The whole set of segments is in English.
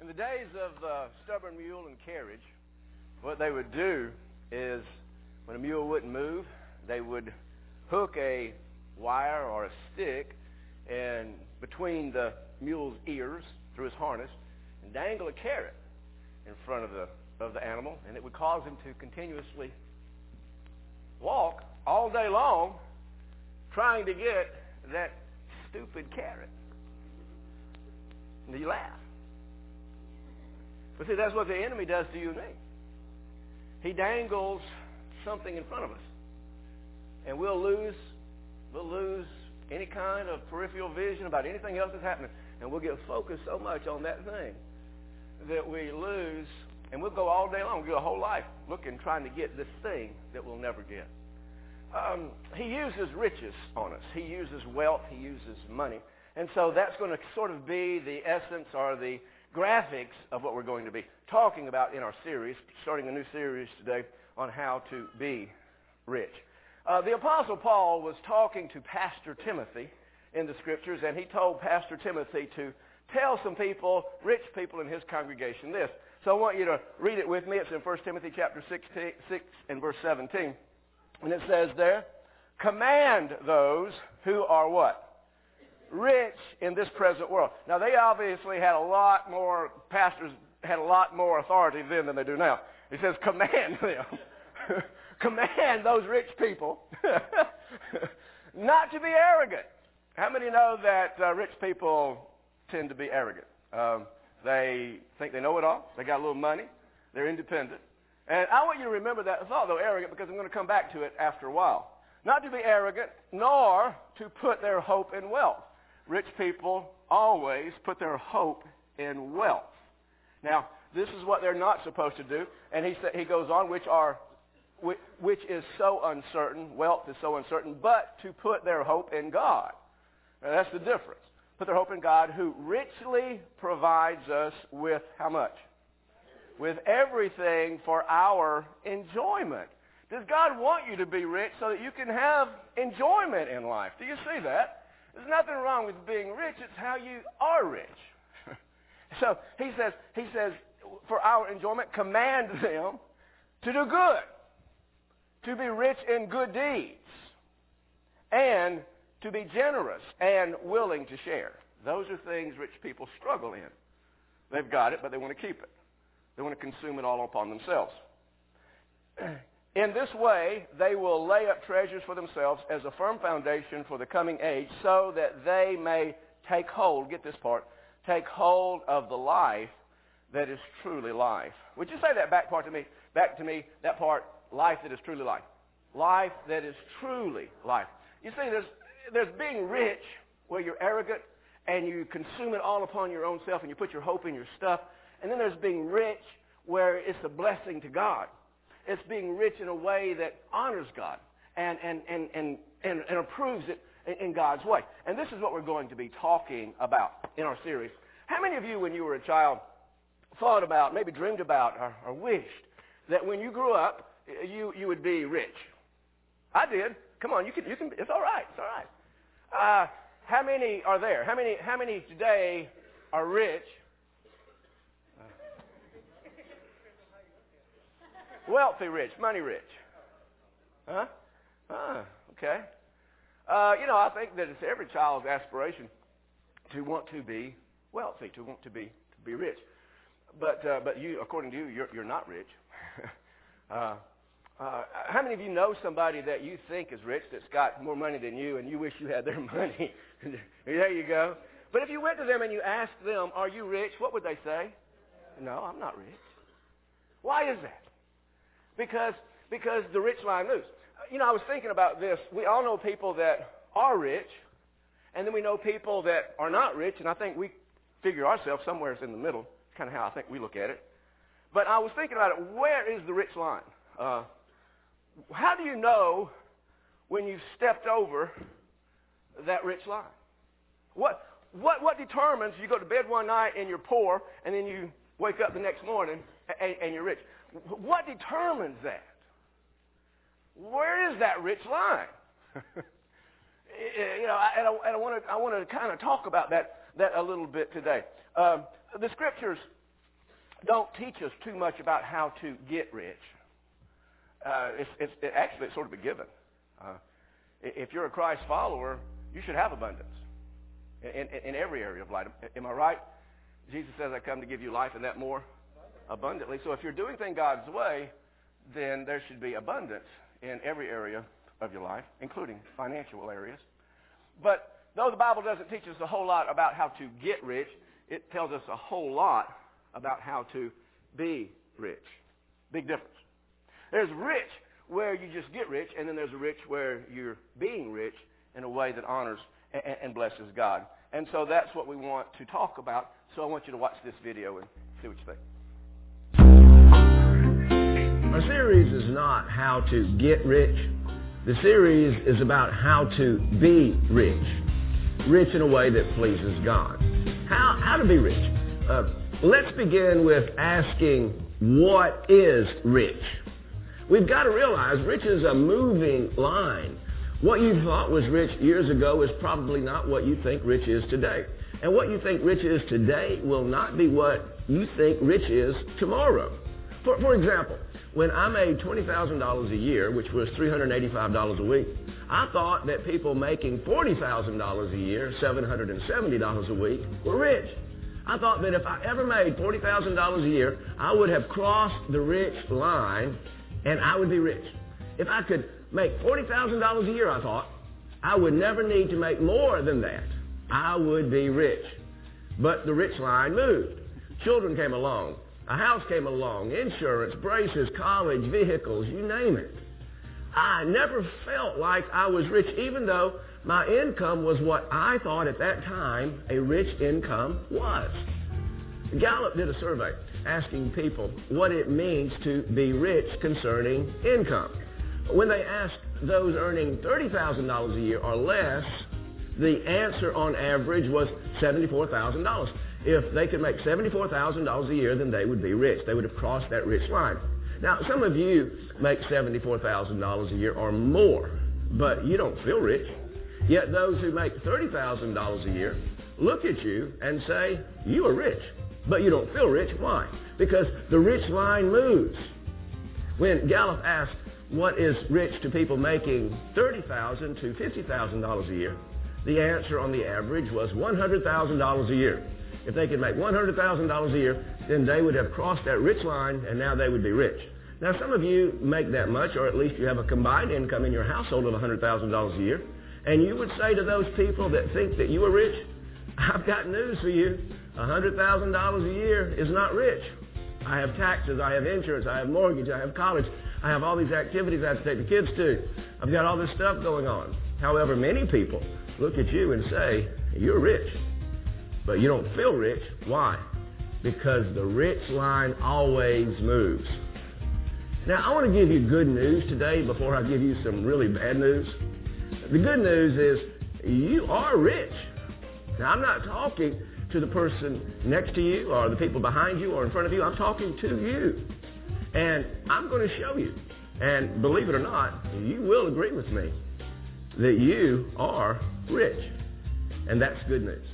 In the days of stubborn mule and carriage, what they would do is when a mule wouldn't move, they would hook a wire or a stick and between the mule's ears through his harness and dangle a carrot in front of the animal, and it would cause him to continuously walk all day long trying to get that stupid carrot. And you laugh. But see, that's what the enemy does to you and me. He dangles something in front of us. And we'll lose any kind of peripheral vision about anything else that's happening. And we'll get focused so much on that thing that we lose, and we'll go all day long, we'll go a whole life looking, trying to get this thing that we'll never get. He uses riches on us. He uses wealth. He uses money. And so that's going to sort of be the essence or the graphics of what we're going to be talking about in our series, starting a new series today on how to be rich. The Apostle Paul was talking to Pastor Timothy in the Scriptures, and he told Pastor Timothy to tell some people, rich people in his congregation, this. So I want you to read it with me. It's in 1 Timothy chapter 6 and verse 17. And it says there, command those who are what? Rich in this present world. Now, they obviously had a lot more, pastors had a lot more authority then than they do now. He says, command them. Command those rich people not to be arrogant. How many know that rich people tend to be arrogant? They think they know it all. They got a little money. They're independent. And I want you to remember that thought, though, arrogant, because I'm going to come back to it after a while. Not to be arrogant, nor to put their hope in wealth. Rich people always put their hope in wealth. Now, this is what they're not supposed to do. And he goes on, which is so uncertain, wealth is so uncertain, but to put their hope in God. Now, that's the difference. Put their hope in God, who richly provides us with how much? With everything for our enjoyment. Does God want you to be rich so that you can have enjoyment in life? Do you see that? There's nothing wrong with being rich. It's how you are rich. So he says, for our enjoyment, command them to do good, to be rich in good deeds, and to be generous and willing to share. Those are things rich people struggle in. They've got it, but they want to keep it. They want to consume it all upon themselves. In this way, they will lay up treasures for themselves as a firm foundation for the coming age, so that they may take hold, get this part, take hold of the life that is truly life. Would you say that back to me, that part, life that is truly life. Life that is truly life. You see, there's being rich where you're arrogant and you consume it all upon your own self and you put your hope in your stuff. And then there's being rich where it's a blessing to God. It's being rich in a way that honors God and approves it in God's way. And this is what we're going to be talking about in our series. How many of you, when you were a child, thought about, maybe dreamed about, or wished that when you grew up, you would be rich? I did. Come on, you can. It's all right. It's all right. How many are there? How many today are rich? Wealthy rich, money rich. Huh? Okay. I think that it's every child's aspiration to want to be wealthy, to want to be rich. But you, according to you, you're not rich. How many of you know somebody that you think is rich that's got more money than you, and you wish you had their money? There you go. But if you went to them and you asked them, "Are you rich?" what would they say? "No, I'm not rich." Why is that? Because the rich line loose. I was thinking about this. We all know people that are rich, and then we know people that are not rich, and I think we figure ourselves somewhere in the middle. It's kind of how I think we look at it. But I was thinking about it. Where is the rich line? How do you know when you've stepped over that rich line? What determines you go to bed one night and you're poor, and then you wake up the next morning and you're rich? What determines that? Where is that rich line? I want to kind of talk about that a little bit today. The Scriptures don't teach us too much about how to get rich. It's sort of a given. If you're a Christ follower, you should have abundance in every area of life. Am I right? Jesus says, I come to give you life and that more abundantly. So if you're doing things God's way, then there should be abundance in every area of your life, including financial areas. But though the Bible doesn't teach us a whole lot about how to get rich, it tells us a whole lot about how to be rich. Big difference. There's rich where you just get rich, and then there's a rich where you're being rich in a way that honors and blesses God. And so that's what we want to talk about. So I want you to watch this video and see what you think. Our series is not how to get rich. The series is about how to be rich. Rich in a way that pleases God. How to be rich? Let's begin with asking, what is rich? We've got to realize rich is a moving line. What you thought was rich years ago is probably not what you think rich is today. And what you think rich is today will not be what you think rich is tomorrow. For example, when I made $20,000 a year, which was $385 a week, I thought that people making $40,000 a year, $770 a week, were rich. I thought that if I ever made $40,000 a year, I would have crossed the rich line and I would be rich. If I could make $40,000 a year, I thought, I would never need to make more than that. I would be rich. But the rich line moved. Children came along. A house came along. Insurance, braces, college, vehicles, you name it. I never felt like I was rich, even though my income was what I thought at that time a rich income was. Gallup did a survey asking people what it means to be rich concerning income. When they asked those earning $30,000 a year or less, the answer on average was $74,000. If they could make $74,000 a year, then they would be rich. They would have crossed that rich line. Now, some of you make $74,000 a year or more, but you don't feel rich. Yet those who make $30,000 a year look at you and say, you are rich, but you don't feel rich. Why? Because the rich line moves. When Gallup asked what is rich to people making $30,000 to $50,000 a year, the answer on the average was $100,000 a year. If they could make $100,000 a year, then they would have crossed that rich line, and now they would be rich. Now, some of you make that much, or at least you have a combined income in your household of $100,000 a year, and you would say to those people that think that you are rich, I've got news for you. $100,000 a year is not rich. I have taxes, I have insurance, I have mortgage, I have college, I have all these activities I have to take the kids to. I've got all this stuff going on. However, many people look at you and say, you're rich, but you don't feel rich. Why? Because the rich line always moves. Now, I want to give you good news today before I give you some really bad news. The good news is you are rich. Now, I'm not talking to the person next to you or the people behind you or in front of you. I'm talking to you. And I'm going to show you. And believe it or not, you will agree with me that you are rich. And that's good news.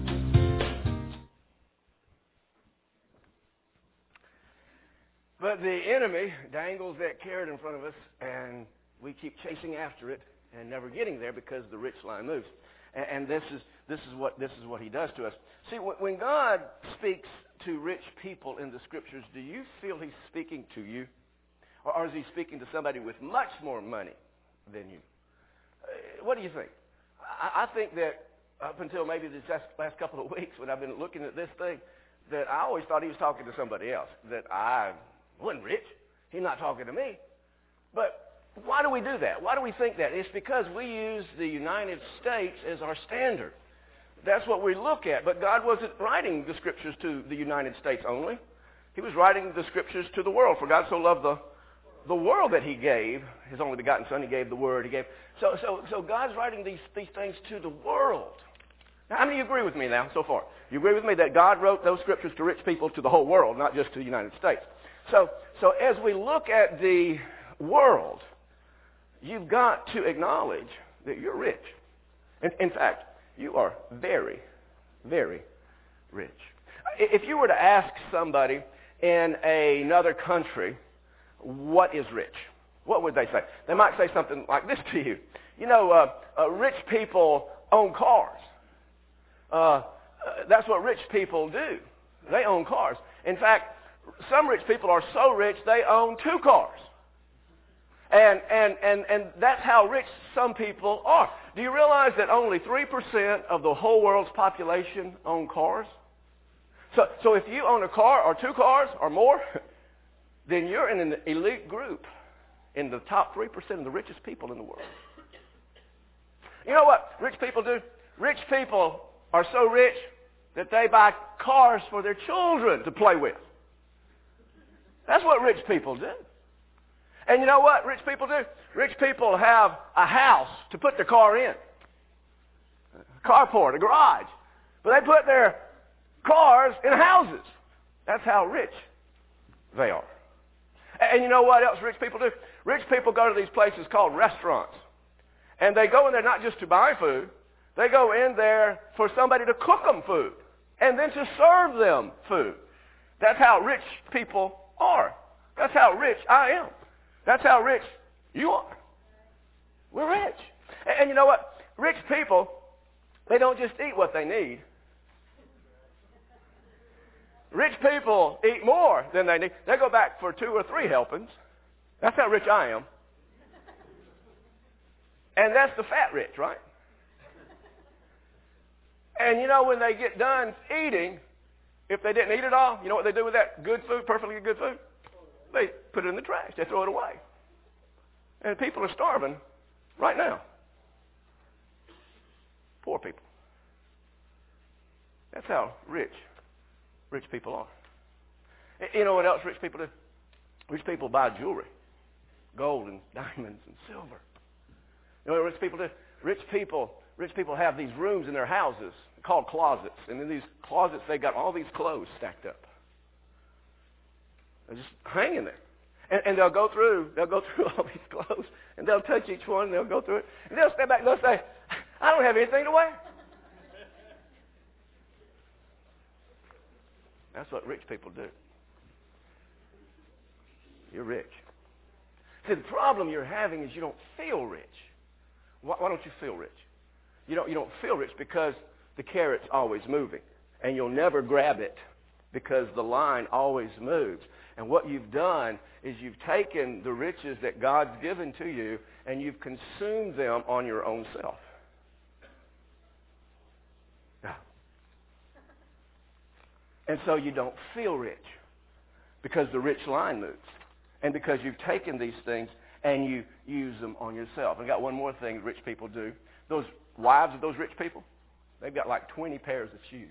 But the enemy dangles that carrot in front of us, and we keep chasing after it and never getting there because the rich line moves. And this is what he does to us. See, when God speaks to rich people in the Scriptures, do you feel he's speaking to you? Or is he speaking to somebody with much more money than you? What do you think? I think that up until maybe this last couple of weeks when I've been looking at this thing, that I always thought he was talking to somebody else, that I wasn't rich. He's not talking to me. But why do we do that? Why do we think that? It's because we use the United States as our standard. That's what we look at. But God wasn't writing the Scriptures to the United States only. He was writing the Scriptures to the world. For God so loved the world that he gave his only begotten Son. He gave the Word. He gave. So God's writing these things to the world. Now, how many of you agree with me now so far? You agree with me that God wrote those Scriptures to rich people, to the whole world, not just to the United States? So as we look at the world, you've got to acknowledge that you're rich. In fact, you are very, very rich. If you were to ask somebody in another country, what is rich? What would they say? They might say something like this to you. You know, rich people own cars. That's what rich people do. They own cars. In fact, some rich people are so rich they own 2 cars. And that's how rich some people are. Do you realize that only 3% of the whole world's population own cars? So if you own a car or 2 cars or more, then you're in an elite group in the top 3% of the richest people in the world. You know what rich people do? Rich people are so rich that they buy cars for their children to play with. That's what rich people do. And you know what rich people do? Rich people have a house to put their car in. A carport, a garage. But they put their cars in houses. That's how rich they are. And you know what else rich people do? Rich people go to these places called restaurants. And they go in there not just to buy food. They go in there for somebody to cook them food. And then to serve them food. That's how rich people are. That's how rich I am. That's how rich you are. We're rich. And you know what? Rich people, they don't just eat what they need. Rich people eat more than they need. They go back for 2 or 3 helpings. That's how rich I am. And that's the fat rich, right? And you know, when they get done eating, if they didn't eat it all, you know what they do with that good food, perfectly good food? They put it in the trash. They throw it away. And people are starving right now. Poor people. That's how rich people are. You know what else rich people do? Rich people buy jewelry. Gold and diamonds and silver. You know what rich people do? Rich people have these rooms in their houses called closets. And in these closets, they got all these clothes stacked up. They're just hanging there. And they'll go through all these clothes, and they'll touch each one, and they'll go through it. And they'll step back and they'll say, I don't have anything to wear. That's what rich people do. You're rich. See, the problem you're having is you don't feel rich. Why don't you feel rich? You don't feel rich because the carrot's always moving, and you'll never grab it because the line always moves. And what you've done is you've taken the riches that God's given to you, and you've consumed them on your own self. And so you don't feel rich because the rich line moves. And because you've taken these things and you use them on yourself. I got one more thing rich people do. Those wives of those rich people, they've got like 20 pairs of shoes.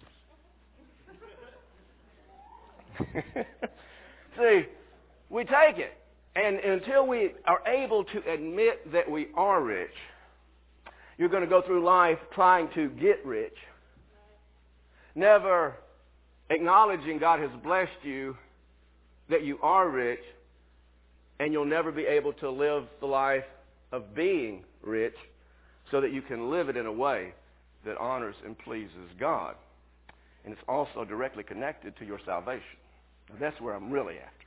See, we take it. And until we are able to admit that we are rich, you're going to go through life trying to get rich, never acknowledging God has blessed you, that you are rich, and you'll never be able to live the life of being rich so that you can live it in a way that honors and pleases God. And it's also directly connected to your salvation. Now, that's where I'm really after.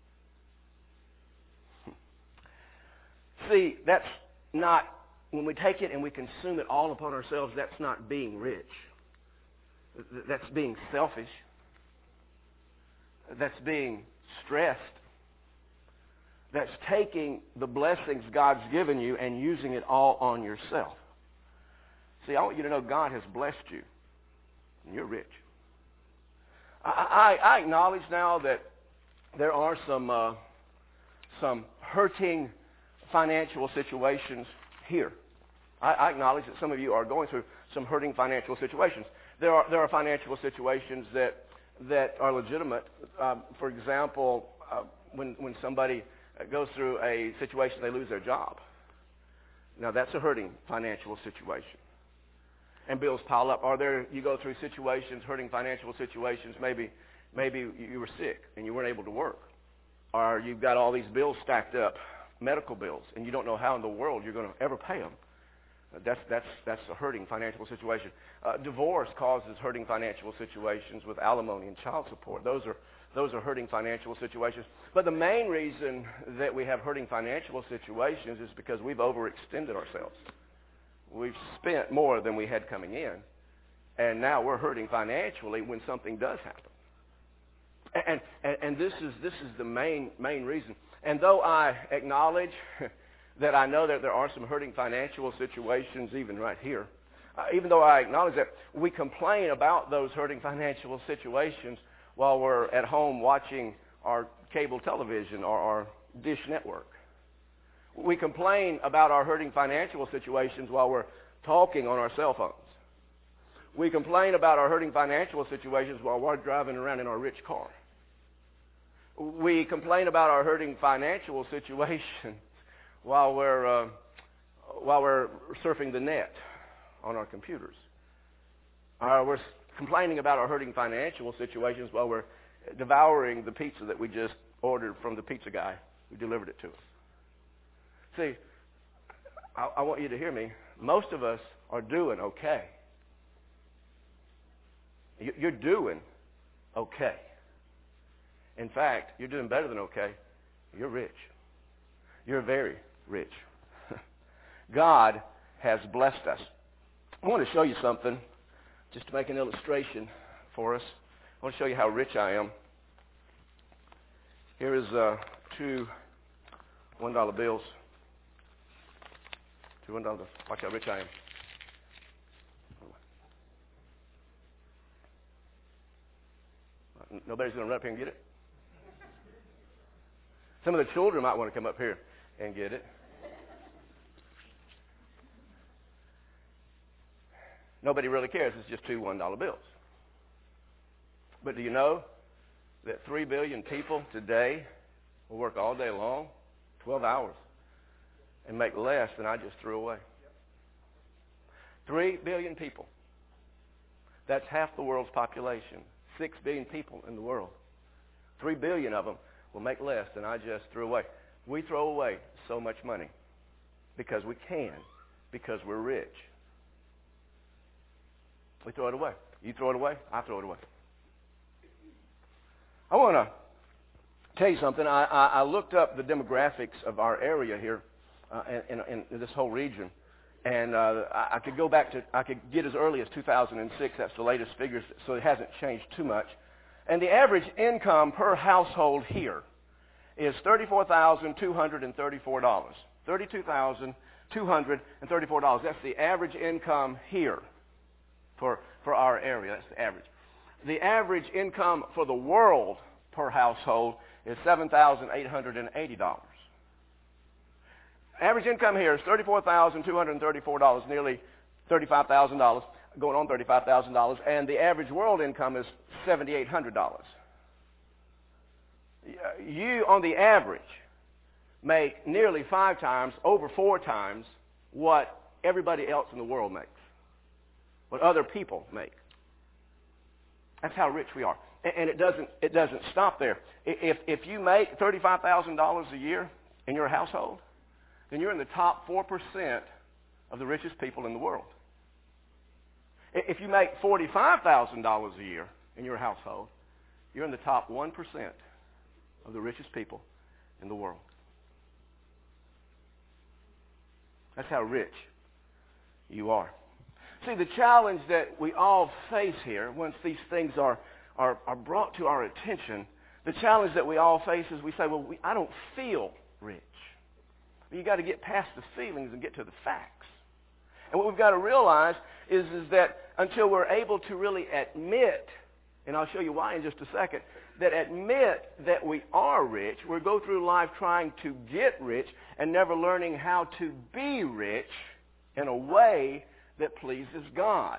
See, that's not, when we take it and we consume it all upon ourselves, that's not being rich. That's being selfish. That's being stressed. That's taking the blessings God's given you and using it all on yourself. See, I want you to know God has blessed you, and you're rich. I acknowledge now that there are some hurting financial situations here. I acknowledge that some of you are going through some hurting financial situations. There are financial situations that are legitimate. For example, when somebody goes through a situation, they lose their job. Now, that's a hurting financial situation. And bills pile up. You go through situations, hurting financial situations, maybe you were sick and you weren't able to work. Or you've got all these bills stacked up, medical bills, and you don't know how in the world you're going to ever pay them. That's a hurting financial situation. Divorce causes hurting financial situations with alimony and child support. Those Those are hurting financial situations. But the main reason that we have hurting financial situations is because we've overextended ourselves. We've spent more than we had coming in, and now we're hurting financially when something does happen. And this is the main reason. And though I acknowledge that I know that there are some hurting financial situations even right here, even though I acknowledge that, we complain about those hurting financial situations while we're at home watching our cable television or our Dish Network. We complain about our hurting financial situations while we're talking on our cell phones. We complain about our hurting financial situations while we're driving around in our rich car. We complain about our hurting financial situations while we're surfing the net on our computers. We're complaining about our hurting financial situations while we're devouring the pizza that we just ordered from the pizza guy who delivered it to us. See, I want you to hear me. Most of us are doing okay. You're doing okay. In fact, you're doing better than okay. You're rich. You're very rich. God has blessed us. I want to show you something, just to make an illustration for us. I want to show you how rich I am. Here is 2 $1 bills. 2 $1 bills. Watch how rich I am. Nobody's going to run up here and get it? Some of the children might want to come up here and get it. Nobody really cares. It's just 2 $1 bills. But do you know that 3 billion people today will work all day long, 12 hours, and make less than I just threw away? 3 billion people. That's half the world's population. 6 billion people in the world. 3 billion of them will make less than I just threw away. We throw away so much money because we can, because we're rich. We throw it away. You throw it away, I throw it away. I want to tell you something. I looked up the demographics of our area here in this whole region, and I could go back to, I could get as early as 2006. That's the latest figures, so it hasn't changed too much. And the average income per household here is $34,234. $32,234. That's the average income here for our area. That's the average. The average income for the world per household is $7,880. Average income here is $34,234, nearly $35,000, going on $35,000, and the average world income is $7,800. You, on the average, make nearly 5 times, over 4 times, what everybody else in the world makes, what other people make. That's how rich we are. And it doesn't stop there. If you make $35,000 a year in your household, then you're in the top 4% of the richest people in the world. If you make $45,000 a year in your household, you're in the top 1% of the richest people in the world. That's how rich you are. See, the challenge that we all face here, once these things are brought to our attention, the challenge that we all face is we say, well, I don't feel rich. You got to get past the feelings and get to the facts. And what we've got to realize is that until we're able to really admit, and I'll show you why in just a second, that admit that we are rich, we go through life trying to get rich and never learning how to be rich in a way that pleases God.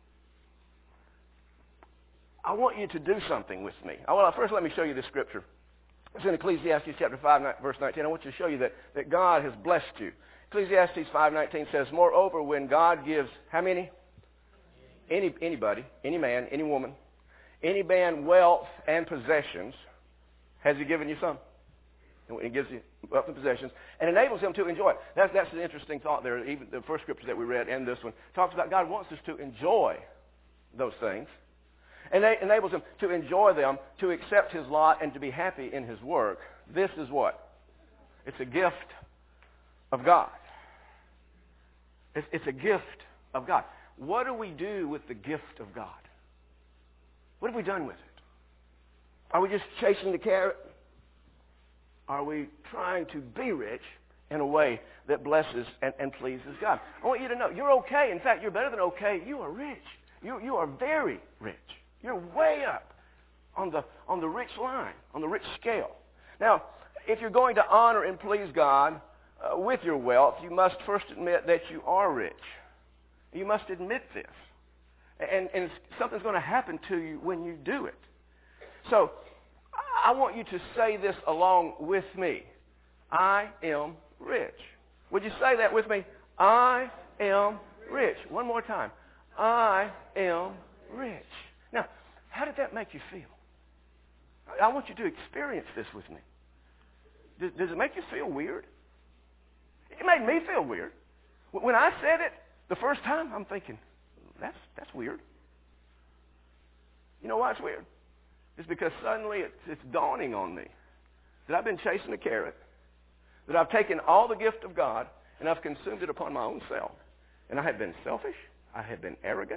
I want you to do something with me. First, let me show you this scripture. It's in Ecclesiastes chapter 5, verse 19. I want you to show you that God has blessed you. Ecclesiastes 5:19 says, moreover, when God gives, how many? Anybody, any man, any woman, any man wealth and possessions, has he given you some? And he gives you wealth and possessions and enables him to enjoy it. That's an interesting thought there. Even the first scripture that we read and this one talks about God wants us to enjoy those things. and it enables him to enjoy them, to accept his lot, and to be happy in his work. This is what? It's a gift of God. It's a gift of God. What do we do with the gift of God? What have we done with it? Are we just chasing the carrot? Are we trying to be rich in a way that blesses and pleases God? I want you to know, you're okay. In fact, you're better than okay. You are rich. You are very rich. You're way up on the rich line, on the rich scale. Now, if you're going to honor and please God with your wealth, you must first admit that you are rich. You must admit this. And something's going to happen to you when you do it. So, I want you to say this along with me. I am rich. Would you say that with me? I am rich. One more time. I am rich. Now, how did that make you feel? I want you to experience this with me. Does it make you feel weird? It made me feel weird. When I said it the first time, I'm thinking, that's weird. You know why it's weird? It's because suddenly it's dawning on me that I've been chasing a carrot, that I've taken all the gift of God and I've consumed it upon my own self. And I have been selfish. I have been arrogant.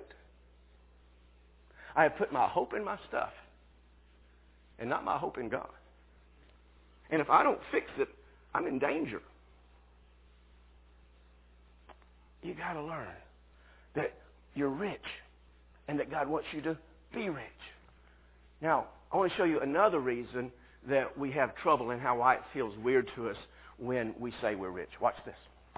I have put my hope in my stuff and not my hope in God. And if I don't fix it, I'm in danger. You got to learn that you're rich and that God wants you to be rich. Now, I want to show you another reason that we have trouble and why it feels weird to us when we say we're rich. Watch this.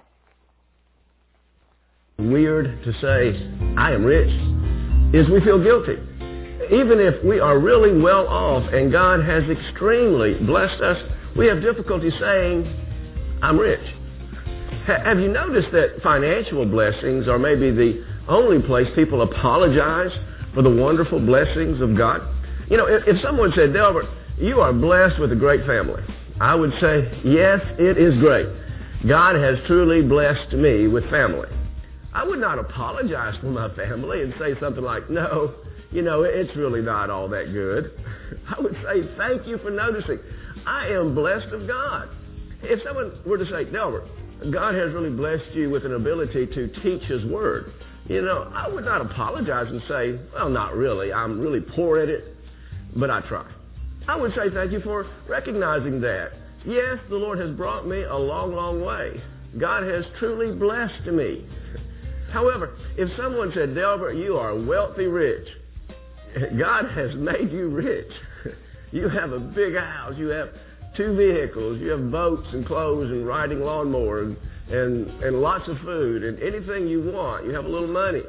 Weird to say, I am rich, is we feel guilty. Even if we are really well off and God has extremely blessed us, we have difficulty saying, I'm rich. Have you noticed that financial blessings are maybe the only place people apologize for the wonderful blessings of God? You know, if someone said, Delbert, you are blessed with a great family, I would say, yes, it is great. God has truly blessed me with family. I would not apologize for my family and say something like, no, it's really not all that good. I would say, thank you for noticing. I am blessed of God. If someone were to say, Delbert, God has really blessed you with an ability to teach His Word, I would not apologize and say, well, not really. I'm really poor at it, but I try. I would say thank you for recognizing that. Yes, the Lord has brought me a long, long way. God has truly blessed me. However, if someone said, Delbert, you are wealthy rich, God has made you rich. You have a big house. You have 2 vehicles. You have boats and clothes and riding lawnmower and lots of food and anything you want. You have a little money.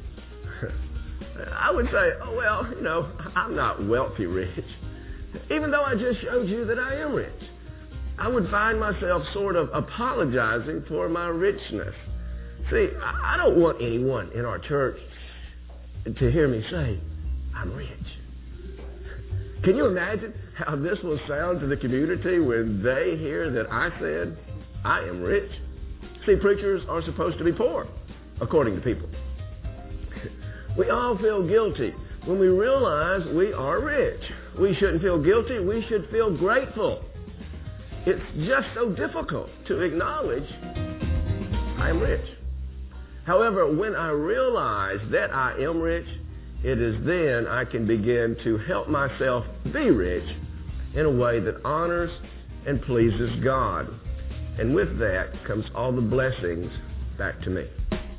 I would say, oh, well, I'm not wealthy rich. Even though I just showed you that I am rich. I would find myself sort of apologizing for my richness. See, I don't want anyone in our church to hear me say, I'm rich. Can you imagine how this will sound to the community when they hear that I said, I am rich? See, preachers are supposed to be poor, according to people. We all feel guilty when we realize we are rich. We shouldn't feel guilty. We should feel grateful. It's just so difficult to acknowledge I am rich. However, when I realize that I am rich, it is then I can begin to help myself be rich in a way that honors and pleases God. And with that comes all the blessings back to me.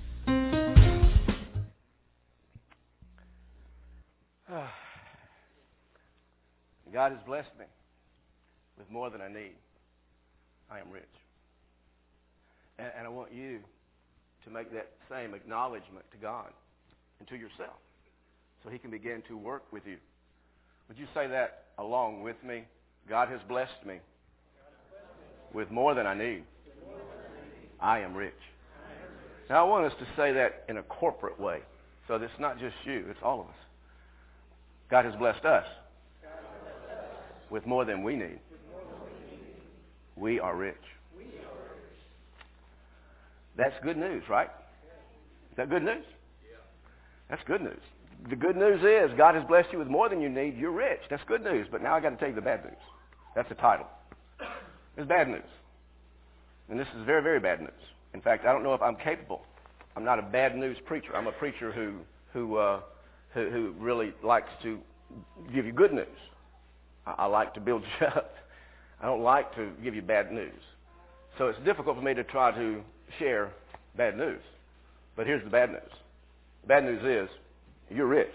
God has blessed me with more than I need. I am rich. And I want you to make that same acknowledgement to God and to yourself so He can begin to work with you. Would you say that along with me? God has blessed me with more than I need. I am rich. Now I want us to say that in a corporate way. So it's not just you, it's all of us. God has blessed us with more than we need. We are rich. That's good news, right? Is that good news? That's good news. the good news is God has blessed you with more than you need. You're rich. That's good news. But now I got to tell you the bad news. That's the title. It's bad news. And this is very, very bad news. In fact, I don't know if I'm capable. I'm not a bad news preacher. I'm a preacher who really likes to give you good news. I like to build you up. I don't like to give you bad news. So it's difficult for me to try to share bad news. But here's the bad news. The bad news is you're rich.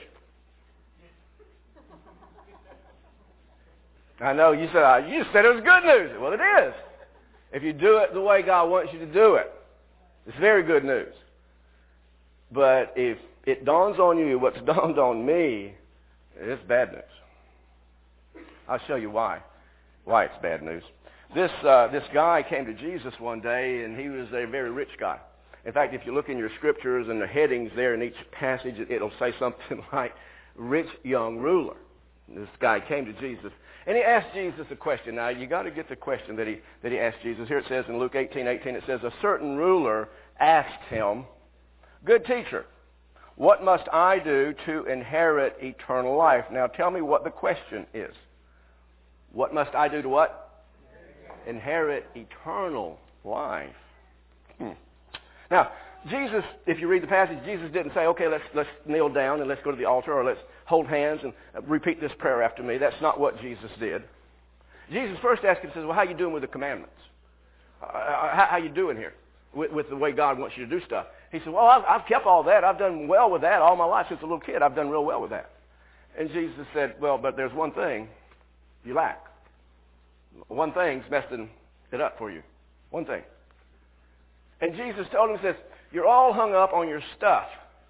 I know you said it was good news. Well, it is. If you do it the way God wants you to do it, it's very good news. But if it dawns on you what's dawned on me, it's bad news. I'll show you why it's bad news. This guy came to Jesus one day, and he was a very rich guy. In fact, if you look in your scriptures and the headings there in each passage, it'll say something like, rich young ruler. This guy came to Jesus, and he asked Jesus a question. Now, you got to get the question that he asked Jesus. Here it says in Luke 18:18, it says, a certain ruler asked him, good teacher, what must I do to inherit eternal life? Now, tell me what the question is. What must I do to what? Inherit eternal life. Now, Jesus, if you read the passage, Jesus didn't say, okay, let's kneel down and let's go to the altar, or let's hold hands and repeat this prayer after me. That's not what Jesus did. Jesus first asked him, says, well, how you doing with the commandments? How you doing here with the way God wants you to do stuff? He said, well, I've kept all that. I've done well with that all my life since a little kid. I've done real well with that. And Jesus said, well, but there's one thing you lack. One thing's messing it up for you. One thing. And Jesus told him, says, you're all hung up on your stuff.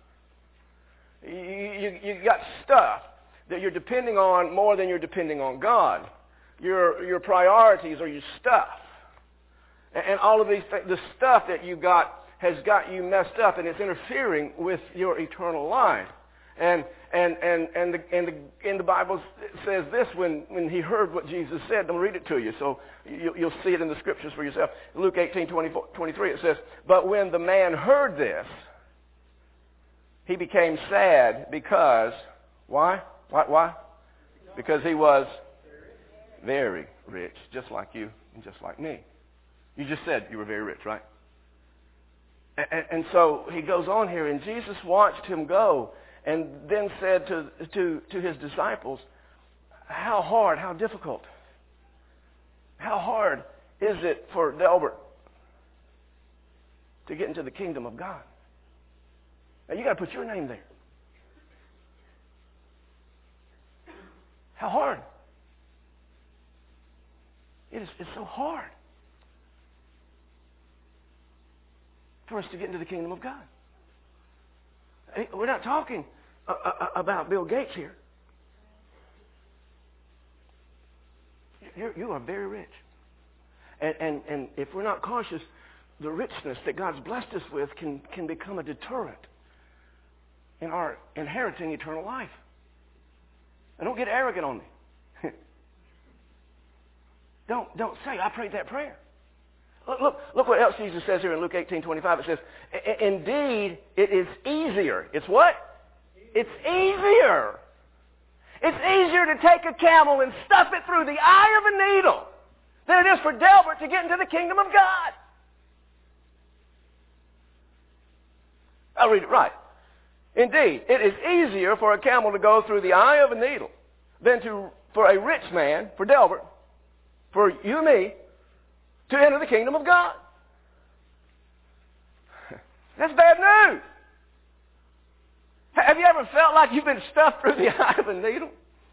You got stuff that you're depending on more than you're depending on God. Your priorities are your stuff. And all of these things, the stuff that you got has got you messed up, and it's interfering with your eternal life. And the Bible says this when he heard what Jesus said. I'm going to read it to you so you'll see it in the scriptures for yourself. Luke 18:23 it says, but when the man heard this, he became sad because, why? Why? Because he was very rich, just like you and just like me. You just said you were very rich, right? And so he goes on here, and Jesus watched him go and then said to his disciples, how hard, how difficult, how hard is it for Delbert to get into the kingdom of God? Now, you got to put your name there. How hard? It's so hard for us to get into the kingdom of God. We're not talking about Bill Gates here. You are very rich. And if we're not cautious, the richness that God's blessed us with can become a deterrent in our inheriting eternal life. And don't get arrogant on me. Don't say, I prayed that prayer. Look what else Jesus says here in Luke 18:25. It says, indeed, it is easier. It's what? It's easier. It's easier to take a camel and stuff it through the eye of a needle than it is for Delbert to get into the kingdom of God. I'll read it right. Indeed, it is easier for a camel to go through the eye of a needle than for a rich man, for Delbert, for you and me, to enter the kingdom of God. That's bad news. Have you ever felt like you've been stuffed through the eye of a needle?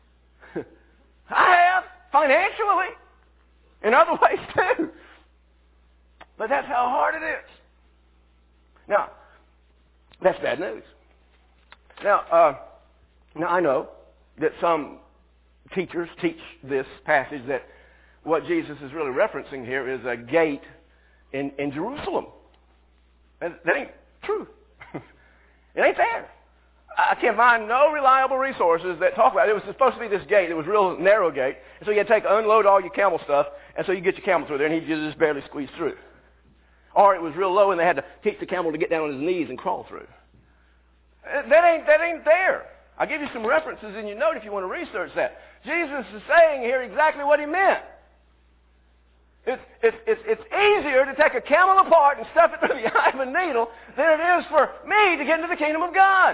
I have, financially, in other ways too. But that's how hard it is. Now, that's bad news. Now I know that some teachers teach this passage that what Jesus is really referencing here is a gate in Jerusalem. That ain't true. It ain't there. I can find no reliable resources that talk about it. It was supposed to be this gate. It was a real narrow gate. And so you had to unload all your camel stuff, and so you get your camel through there, and he just barely squeezed through. Or it was real low, and they had to teach the camel to get down on his knees and crawl through. That ain't there. I'll give you some references in your note if you want to research that. Jesus is saying here exactly what he meant. It's easier to take a camel apart and stuff it through the eye of a needle than it is for me to get into the kingdom of God.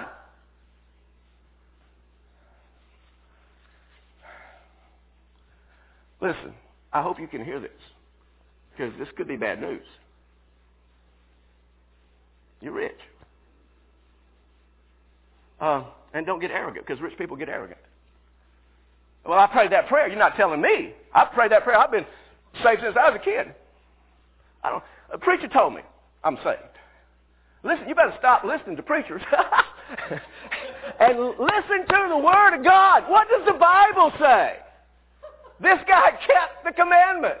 Listen, I hope you can hear this, because this could be bad news. You're rich. And don't get arrogant, because rich people get arrogant. Well, I prayed that prayer. You're not telling me. I prayed that prayer. I've been saved since I was a kid. A preacher told me I'm saved. Listen, you better stop listening to preachers and listen to the Word of God. What does the Bible say? This guy kept the commandments.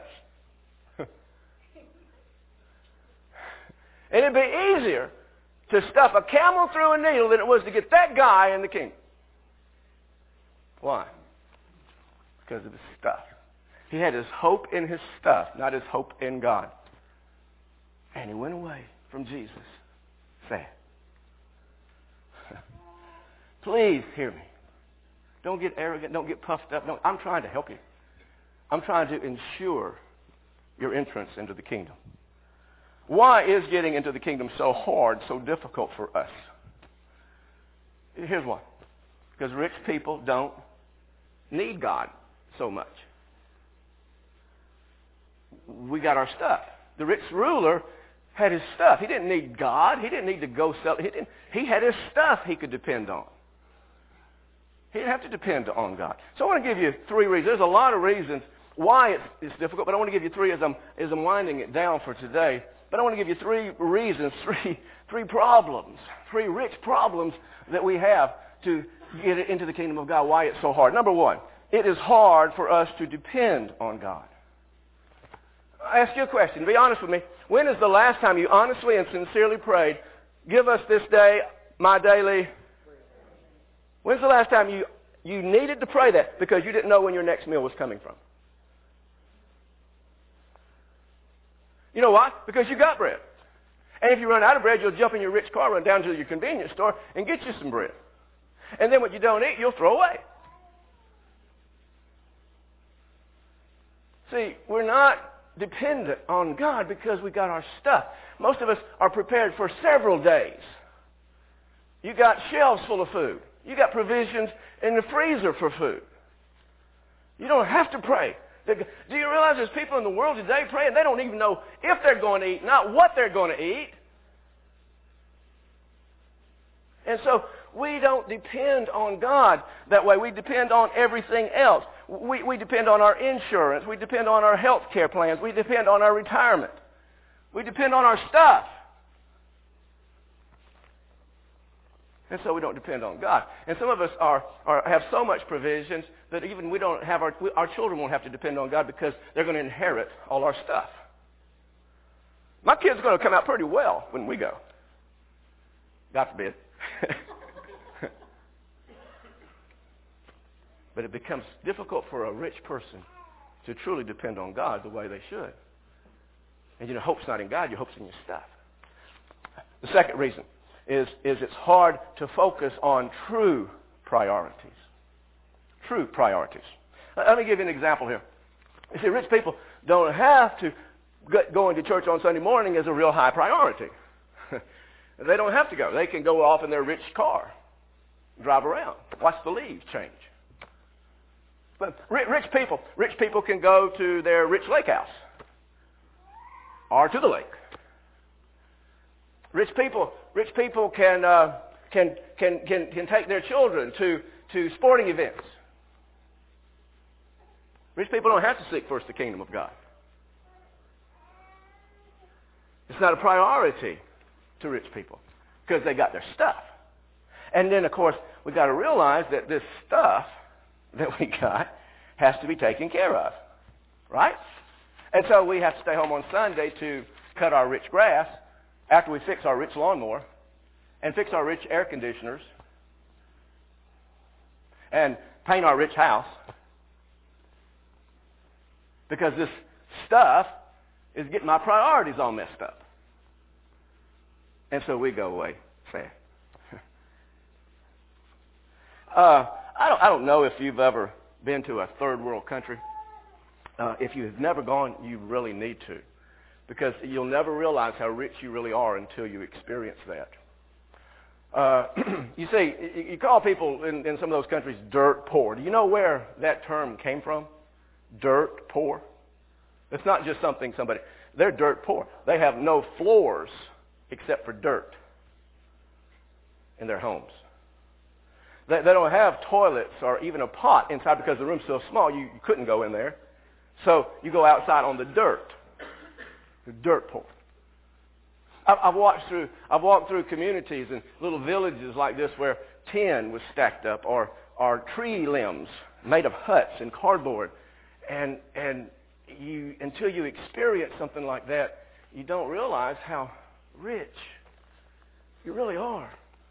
And it'd be easier to stuff a camel through a needle than it was to get that guy in the kingdom. Why? Because of his stuff. He had his hope in his stuff, not his hope in God. And he went away from Jesus sad. Please hear me. Don't get arrogant. Don't get puffed up. No, I'm trying to help you. I'm trying to ensure your entrance into the kingdom. Why is getting into the kingdom so hard, so difficult for us? Here's why. Because rich people don't need God so much. We got our stuff. The rich ruler had his stuff. He didn't need God. He didn't need to go sell. He had his stuff he could depend on. He didn't have to depend on God. So I want to give you three reasons. There's a lot of reasons why it's difficult, but I want to give you three as I'm winding it down for today. But I want to give you three reasons, three problems, three rich problems that we have to get into the kingdom of God, why it's so hard. Number one, it is hard for us to depend on God. I ask you a question. Be honest with me. When is the last time you honestly and sincerely prayed, give us this day my daily... When's the last time you needed to pray that because you didn't know when your next meal was coming from? You know why? Because you got bread. And if you run out of bread, you'll jump in your rich car, run down to your convenience store, and get you some bread. And then what you don't eat, you'll throw away. See, we're not dependent on God because we got our stuff. Most of us are prepared for several days. You got shelves full of food. You got provisions in the freezer for food. You don't have to pray. Do you realize there's people in the world today praying, they don't even know if they're going to eat, not what they're going to eat. And so we don't depend on God that way. We depend on everything else. We depend on our insurance. We depend on our health care plans. We depend on our retirement. We depend on our stuff. And so we don't depend on God. And some of us have so much provisions that even we don't have our children won't have to depend on God because they're going to inherit all our stuff. My kids are going to come out pretty well when we go. God forbid. But it becomes difficult for a rich person to truly depend on God the way they should. And hope's not in God, your hope's in your stuff. The second reason is it's hard to focus on true priorities. True priorities. Let me give you an example here. You see, rich people don't have to going to church on Sunday morning as a real high priority. They don't have to go. They can go off in their rich car, drive around, watch the leaves change. But rich people can go to their rich lake house or to the lake. Rich people can take their children to sporting events. Rich people don't have to seek first the kingdom of God. It's not a priority to rich people because they got their stuff. And then, of course, we got to realize that this stuff that we got has to be taken care of, right? And so we have to stay home on Sunday to cut our rich grass after we fix our rich lawnmower and fix our rich air conditioners and paint our rich house because this stuff is getting my priorities all messed up. And so we go away sad. I don't know if you've ever been to a third world country. If you've never gone, you really need to, because you'll never realize how rich you really are until you experience that. You see, you call people in some of those countries dirt poor. Do you know where that term came from? Dirt poor. It's not just somebody. They're dirt poor. They have no floors except for dirt in their homes. They don't have toilets or even a pot inside because the room's so small you couldn't go in there. So you go outside on the dirt. You're dirt poor. I've walked through communities and little villages like this where tin was stacked up or tree limbs made of huts and cardboard, and until you experience something like that, you don't realize how rich you really are.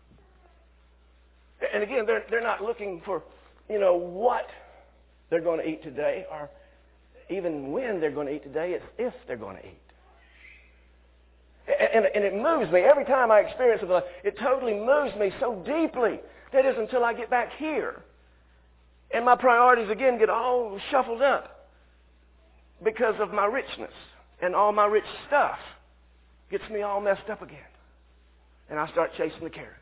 And again, they're not looking for, what they're going to eat today or even when they're going to eat today. It's if they're going to eat. And it moves me every time I experience it. It totally moves me so deeply. That is until I get back here. And my priorities again get all shuffled up because of my richness. And all my rich stuff gets me all messed up again. And I start chasing the carrot.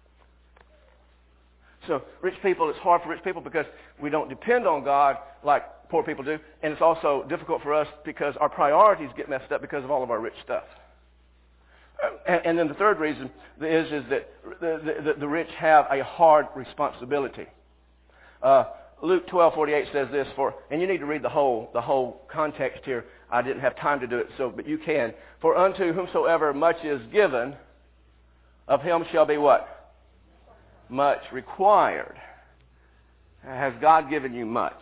So rich people, it's hard for rich people because we don't depend on God like poor people do. And it's also difficult for us because our priorities get messed up because of all of our rich stuff. And then the third reason is that the rich have a hard responsibility. Luke 12:48 says this, and you need to read the whole context here. I didn't have time to do it, but you can. For unto whomsoever much is given, of him shall be what? Much required. Has God given you much?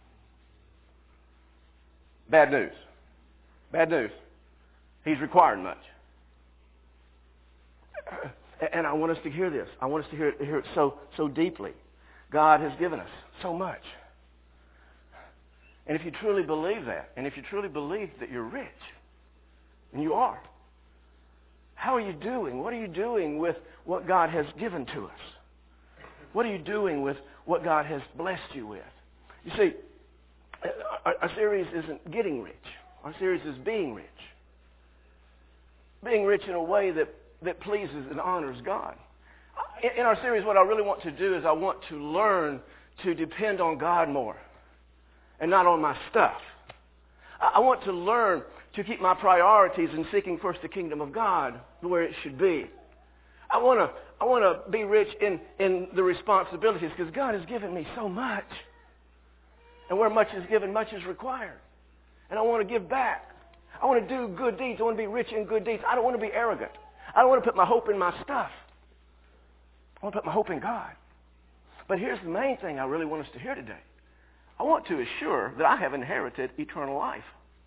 Bad news. Bad news. He's required much. And I want us to hear this. I want us to hear it so deeply. God has given us so much. And if you truly believe that, and if you truly believe that you're rich, and you are, how are you doing? What are you doing with what God has given to us? What are you doing with what God has blessed you with? You see, our series isn't getting rich. Our series is being rich. Being rich in a way that pleases and honors God. In our series, what I really want to do is I want to learn to depend on God more and not on my stuff. I want to learn to keep my priorities in seeking first the kingdom of God where it should be. I want to be rich in the responsibilities because God has given me so much. And where much is given, much is required. And I want to give back. I want to do good deeds. I want to be rich in good deeds. I don't want to be arrogant. I don't want to put my hope in my stuff. I want to put my hope in God. But here's the main thing I really want us to hear today. I want to assure that I have inherited eternal life.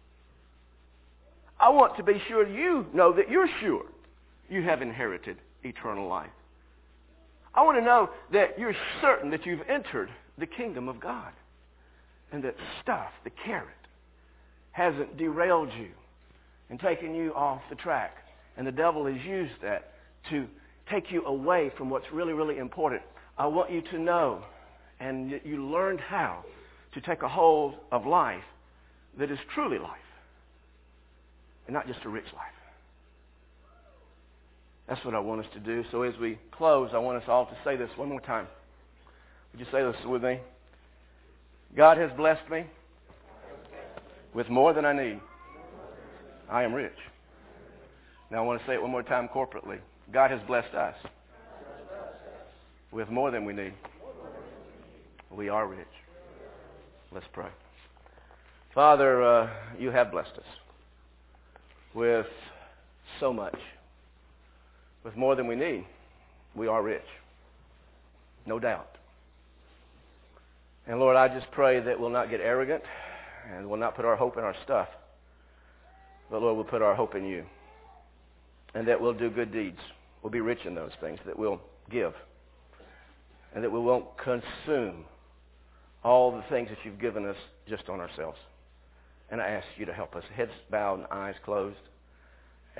I want to be sure you know that you're sure you have inherited eternal life. I want to know that you're certain that you've entered the kingdom of God and that stuff, the carrot, hasn't derailed you and taken you off the track. And the devil has used that to take you away from what's really, really important. I want you to know, and you learned how to take a hold of life that is truly life, and not just a rich life. That's what I want us to do. So as we close, I want us all to say this one more time. Would you say this with me? God has blessed me with more than I need. I am rich. Now I want to say it one more time corporately. God has blessed us with more than we need. We are rich. Let's pray. Father, you have blessed us with so much. With more than we need. We are rich. No doubt. And Lord, I just pray that we'll not get arrogant and we'll not put our hope in our stuff. But Lord, we'll put our hope in you. And that we'll do good deeds. We'll be rich in those things. That we'll give. And that we won't consume all the things that you've given us just on ourselves. And I ask you to help us. Heads bowed and eyes closed.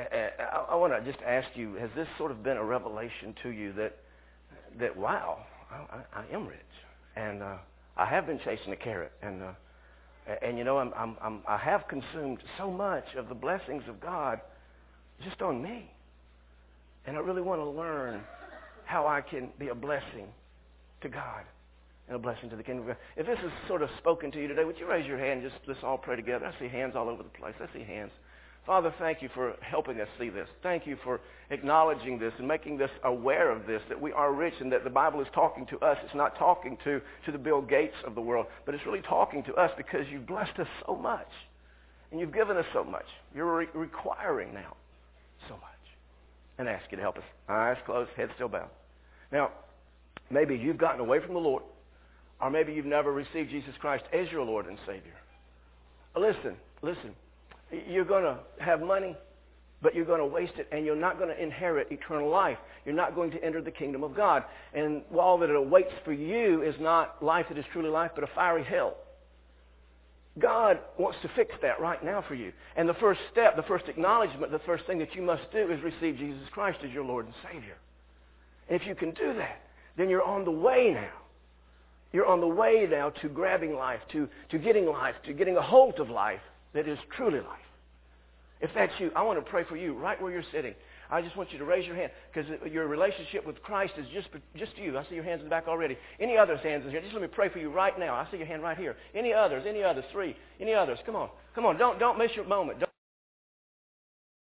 I want to just ask you, has this sort of been a revelation to you that wow, I am rich. And I have been chasing a carrot. And you know, I have consumed so much of the blessings of God just on me. And I really want to learn how I can be a blessing to God and a blessing to the kingdom of God. If this is sort of spoken to you today, would you raise your hand? Just let's all pray together. I see hands all over the place. I see hands. Father, thank you for helping us see this. Thank you for acknowledging this and making us aware of this, that we are rich and that the Bible is talking to us. It's not talking to the Bill Gates of the world, but it's really talking to us because you've blessed us so much and you've given us so much. You're requiring now so much. And I ask you to help us. Eyes closed, head still bowed. Now, maybe you've gotten away from the Lord, or maybe you've never received Jesus Christ as your Lord and Savior. Listen. You're going to have money, but you're going to waste it, and you're not going to inherit eternal life. You're not going to enter the kingdom of God. And all that it awaits for you is not life that is truly life, but a fiery hell. God wants to fix that right now for you. And the first step, the first acknowledgement, the first thing that you must do is receive Jesus Christ as your Lord and Savior. And if you can do that, then you're on the way now. You're on the way now to grabbing life, to getting a hold of life that is truly life. If that's you, I want to pray for you right where you're sitting. I just want you to raise your hand because your relationship with Christ is just you. I see your hands in the back already. Any others' hands in here? Just let me pray for you right now. I see your hand right here. Any others? 3. Any others? Come on. Don't miss your moment.